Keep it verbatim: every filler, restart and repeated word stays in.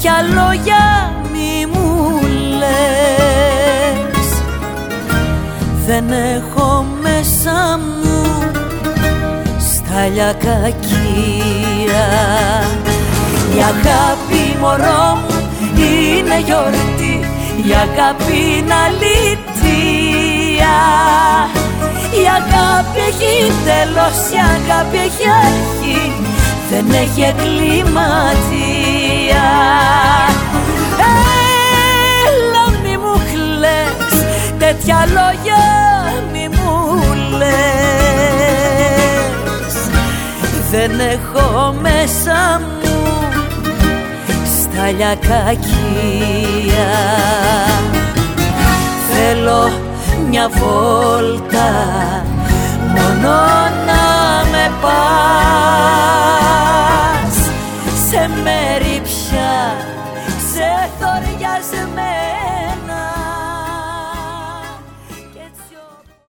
τέτοια λόγια μη μου λες. Δεν έχω μέσα μου στάλια κακία. Η αγάπη μωρό μου είναι γιορτή, η αγάπη είναι αλήθεια. Η αγάπη έχει τέλος, η αγάπη έχει αρχή, δεν έχει εγκληματία. Έλα μη μου κλαις, τέτοια λόγια μη μου λες. Δεν έχω μέσα μου στάλια κακία. Θέλω μια βόλτα